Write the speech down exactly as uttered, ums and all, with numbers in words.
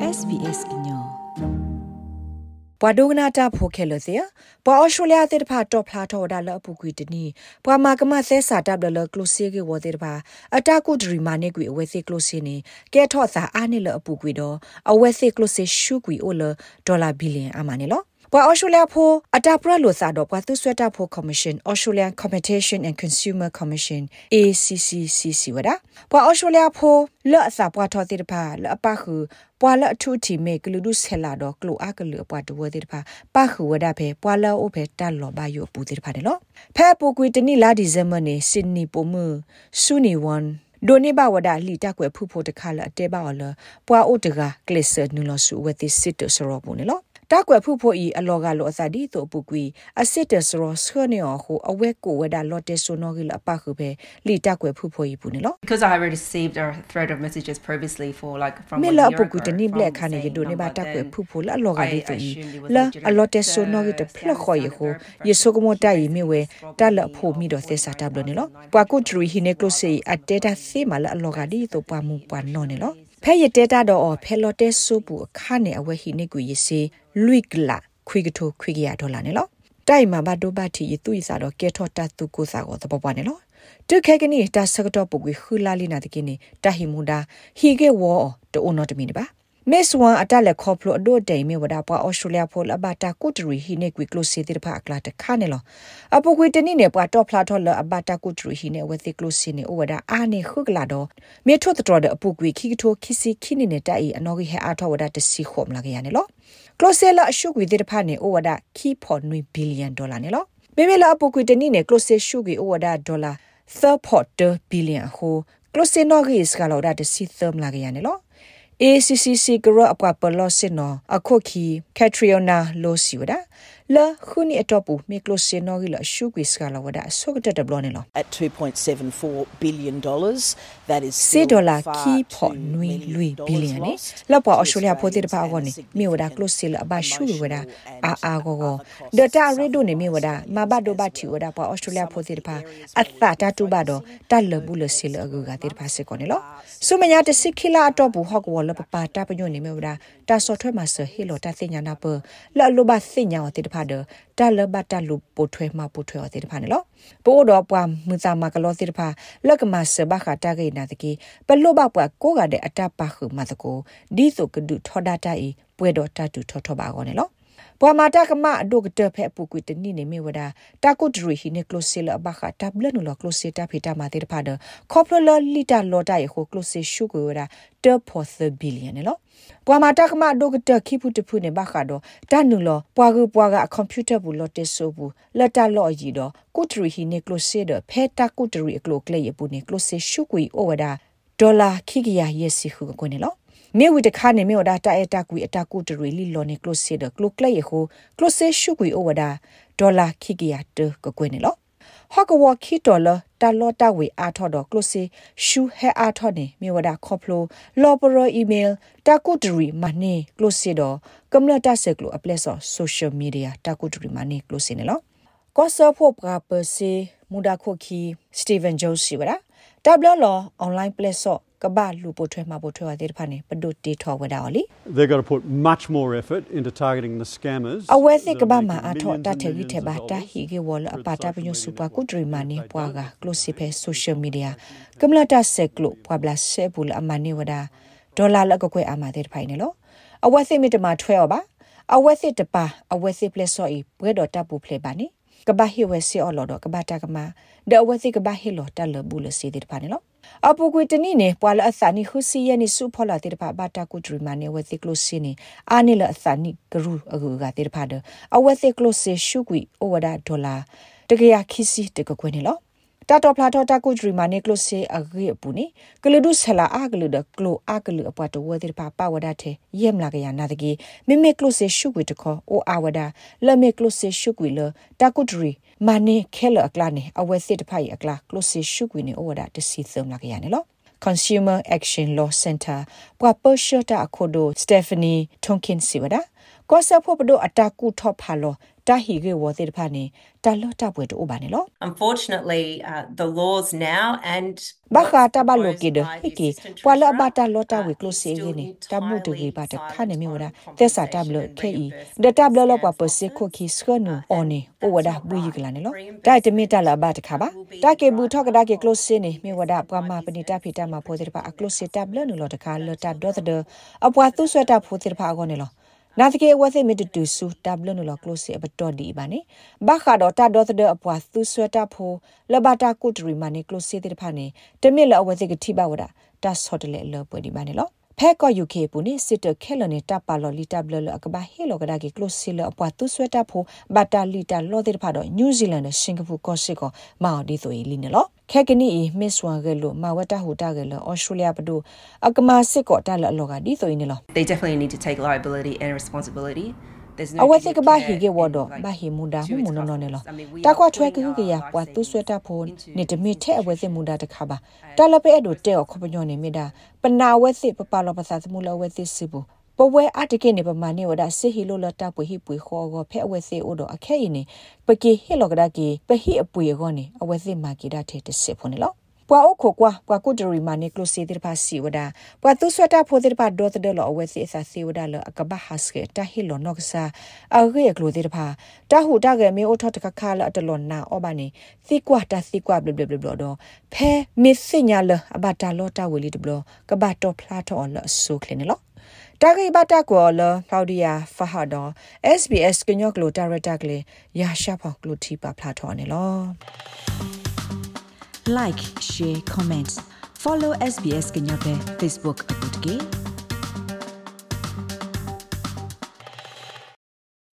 S B S ညောပဝဒုကနာတာဖိုခဲလို့စီပဝအော်စတြေးလျတဲ့ဖာတော့ဖလာထော်ဒါလအပူကွီတနီပဝမာကမဆဲစာတပ်လလကလုစီကေဝတဲ့ဖာအတာကုဒရီမာနေကွီအဝဲစီကလုစီနေကဲထော့စာအာနေလအပူကွီတော့အဝဲစီကလုစီရှုကွီအိုလဒေါ်လာဘီလီယံအမနေလို့ပဝအော်စတြေးလျဖိုအတာပရလို့စာတော့ပဝသူဆွဲတာဖို Commission Australian Competition and Consumer Commission A C C C C ဝဒါပဝအော်စတြေးလျဖိုလော့အစာပဝထော်တဲ့ဖာလော့အပခုပွာလအထူတီမေကလူဒုဆဲလာတော့ကလိုအကလူပွားတဝတဲ့ဖာပါခူဝဒဖဲပွာလအိုဖဲတလောဘာယိုပူတဲ့ဖာတယ်လို့ဖဲပူကွီတနီလာဒီဇင်ဘာနေဆင်နီပိုမူဆူနီဝန်ဒိုနေဘဝဒလီတက်ကွယ်ဖူဖို့တခါလအတဲပါလပွာအိုတကကလစ်ဆာနူလဆူဝတိစစ်တဆရောပူနေလို့တက်ကွယ်ဖူဖို့ဤအလောကလောအစာဒီတို့ပူကွီအစစ်တဆရောဆွနေအောင်အဝဲကိုဝဒလော့တေဆိုနော်ကလအပခုပဲလီတက်ကွယ်ဖူဖို့ဤပူနေလို့ because I received a thread of messages previously for like from me la puk tu ni black khane ge do ne ba ta kwe phu phu la lo ga de tu la a lot te so no ge te phla kho ye ho ye so ko mo ta yi me we ta la pho mi do the sa ta blo ne lo pa ku tru hi ne close sei a te ta se ma la a lo ga di to pa mu pa no ne lo phe ye te ta do o phe lo te so bu kha ne a we hi ne ku ye se luik la khwi ge tho khwi ge ya do la ne lo tai ma ba do ba thi ye tu yi sa do ke tho ta tu ko sa go ta pa pa ne loတုခဲကနီတာစကတော့ပုကွေခူလာလီနာတကိနေတာဟီမူဒါဟီကေဝေါ်တိုနိုတမီနေပါမစ်ဝမ်အတက်လက်ခေါပလိုအဒိုဒိုင်မီဝဒါပွားအော်စတြေးလျဖိုလအဘတာကုတရီဟီနေကွီကလိုစီတိဖာအကလာတခါနေလောအပုကွေတနီနေပွားတော့ဖလာထော်လအဘတာကုတရီဟီနေဝသိကလိုစီနေဝဒါအာနေခုကလာတော့မေထိုတတော်တဲ့အပုကွေခိကထိုခိစီခိနေနေတိုင်အနော်ဂီဟဲအာထော်ဝဒါတစီခုမလာကရနေလောကလိုစီလာအရှုကွေတိဖာနေဝဒါခီဖော်နွေဘီလီယံဒေါ်လာနေလောမေမေလာအပုကွေတနီနေကလိုစီရှုကွေဝဒါဒေါ်လာthird quarter billion ho close no is kala da si thum la ga ne lo A C C C gro apwa polo sin no akhoki Catriona lo si wada la khuni atopu me close no gi la shu quiz kala wada so ga de blo ne lo at two point seven four billion dollars that is six dollar ki pho nui lui billion ne la pa Australia pho ti de pa go ne me wada close la ba shu wada a a go go data redo ne me wada ma ba do ba thi wada pa Australia pho ti de pa atha ta tu ba do ta le bu le si le ga ti de pa se ko ne lo so me nya de sikila atopu ho ko la pa ta pa nyo ne me wada ta so thwe ma se he lo ta se nya na pa la lo ba se nya o ti de pa de ta le ba ta lu po thwe ma po thwe o ti de pa ne lo po do pwa mu sa ma ka lo ti de pa la ka ma se ba kha ta ge na de ki pa lo ba pwa ko ga de ata pa khu ma de ko di so ka du tho da ta e pwe do ta tu tho tho ba ko ne loပဝမာတာကမအဒုကတဖဲပူကွီတနိနေမေဝဒတာကုဒရီဟိနေကလိုစီလဘခတာဘလနုလကလိုစီတာဖီတာမာတေဖာဒခေါပလလလီတာလောတာယခိုကလိုစီရှုကိုဝဒတဖောသဘီလီယံနော်ပဝမာတာကမအဒုကတခိဖုတဖုနေဘခါတော့တနုလပွားကူပွားကကွန်ပျူတာဘူးလော်တက်ဆိုဘူးလက်တာလော်ကြီးတော့ကုဒရီဟိနေကလိုစီဒဖဲတာကုဒရီအကလိုကလေယပူနေကလိုစီရှုကွီအိုဝဒဒေါ်လာခိကရယစီခုကိုနေလောမေဝိတခါနေမေဝဒတာအတာကွီအတာကုတရီလီလော်နေကလိုစီဒကလိုကလေယခိုကလိုစီရှုကွီအိုဝဒဒေါ်လာခိကရတကကွနေလောဟော့ကဝခိတော်လတာလောတာဝေအာထော်တော့ကလိုစီရှုဟဲအာထော်နေမေဝဒခေါပလိုလော်ပရအီမေးလ်တာကုတရီမနေကလိုစီတော့ကမ္လတာဆက်ကလိုအပလက်ဆောဆိုရှယ်မီဒီယာတာကုတရီမနေကလိုစီနေလောကောဆာဖို့ပကပစီမူဒါခိုခီစတီဗန်ဂျိုစီဝဒါတဘလလောအွန်လိုင်းပလက်ဆောကဘာလူပိုထွဲမှာပိုထွဲရတဲ့ဖာနေပဒုတေထောဝဒါလီ They've got to put much more effort into targeting the scammers အဝဲစစ်ကဘာမှာအထောတထဲကြီးထဲပါတာဟီကေဝလအပါတာပညုစူပါကုဒရီမာနေပွားကကလိုစီဖဲဆိုရှယ်မီဒီယာကမ္လတာဆက်ကလိုပွာဘလာဆေဘူလအမနေဝဒါဒေါ်လာလကကွဲအမာတဲ့ဖိုင်နေလို့အဝဲစစ်မီတမှာထွဲရပါအဝဲစစ်တပါအဝဲစစ်ပလက်ဆော့ဤဘွဲတော်တပ်ပူဖလေပါနေကဘာဟီဝဲစီအော်လော်တော့ကဘာတာကမှာဒအဝဲစစ်ကဘာဟီလော်တလဘူးလစီတဲ့ဖာနေလို့အပူကွေတနိနေပွာလအသနိခုစီယနိစုဖောလာတေတဖာဘာတာကုဒရီမနေဝသိကလိုစီနေအာနိလအသနိဂရုအဂူကတေတဖာဒအဝသိကလိုစီရှုကွီအိုဝဒါဒေါ်လာတကရခိစီတကကွေနေလောတာတော်ဖလာတော်တာကုဒရီမနေကလိုစီအဂေပူနေကလူဒုဆလာအာဂလူဒကလိုအာဂလူအပွားတဝတေတဖာပါဝဒါတဲ့ယမ်လာကရနာတကေမေမေကလိုစီရှုကွီတခေါ်အိုအာဝဒါလမေကလိုစီရှုကွီလတာကုဒရီမနေခဲလအကလာနေအဝဲစစ်တဖိုင်အကလာကလိုစီရှုကွီနေအိုဝဒါတစီသုံးလာကရနေလော Consumer Action Law Center ပွာပရှတာခိုဒို Stephanie Tonkin Siwada ก็เสพพบดูอัตรากูทอพาโลตาฮีเกวอเตพานีตาลอตาป่วยตัวบานีลอ Unfortunately, uh, the laws now and บักตาบาโลกิดฮิกิปวาลบาตาลอตาวิคลเซเกนีตามูตกีบาตะคาเนมิวดาเตสาตาบลเคอีเดตาบลลอปะเปเซโคคิสกนูออนีโอวดาบุยกลานีลอได้ตมิตาลบาตะคาบาตาเกบูทอกดาเกคลเซนีมิวดาปะมาปนิตาพิตามาโพเตปะอะคลเซตาบลนูลอตะคาลตาดอตเดอปวาตุสวตาโพเตปะอกอนีลอนาตเกวะเซมิตตุสุตาบลนูลอคลเซอบตอดีบานีบักคาดอตาดอตเดอปวาตุสวตาโพลบาตากุตริมานีคลเซเตปะนีตมิลอวะเซกทิบาวดาตัสฮอตเลลอปวดิบานีลอแพ้ก็ยูเคปุนี่สิตเคลเนตาปาลอลิตาบลลอกบาเฮลอกดากิคลอซิลอปวาตุสวตาโพบาตาลิตาลอเตปะดอนิวซีแลนด์สิงคโปร์ก็สิกอมาอดิโตอีลินลอแค่กนี่มิสวาเกลมาวัตหูตาเกลออสเตรเลียปดูอกมาสิกอตาลลอกดิโตอีนลอ they definitely need to take liability and responsibility. There's no အဝဲကဘာဟီကေဝဒဘာဟီမူဒါမှုမနောနေလောတာကွာထွဲကူကရပွားသူဆွဲတာဖိုးနေတမီထဲအဝဲစစ်မူဒါတခါပါတာလပဲအဲ့တို့တဲ့ခပညောနေမိတာပနာဝဲစစ်ပပလောပစာသမူလဝဲစစ်စီဘူးပဝဲအတကိနေပမာနေဝဒစစ်ဟီလိုလတာပွေဟီပွေခေါ်ကောဖဲအဝဲစစ်အိုတော့အခဲရင်နေပကီဟီလောကဒါကီပဟီအပွေကောနေအဝဲစစ်မာကီဒါထဲတစစ်ဖို့နေလောပွာအိုခိုကွာပွာကုဒရီမာနေကလိုစီတိပါစီဝဒါပွာသူဆွတာဖိုတိပါဒေါ်တဒလောအဝဲစီအစာစီဝဒါလအကဘဟတ်စကေတာဟီလောနော့ကဆာအဂေကလိုတိပါတာဟူတာကမေအိုထတကခါလအတလောနာအောဘာနေစီကွာတာစီကွာဘလဘလဘလတော့ဖဲမစ်စညာလအဘတာလောတာဝလီတဘလကဘတော့ဖလာတော့လဆုခလနေလောတာဂိဘတာကောလဖလော်ဒီယာဖဟာဒေါ် S B S ကညော့ကလိုတာရတာကလေရာရှာဖောက်ကလိုတီပါဖလာတော့နေလော Like, share, comment. Follow S B S Kenya pe Facebook at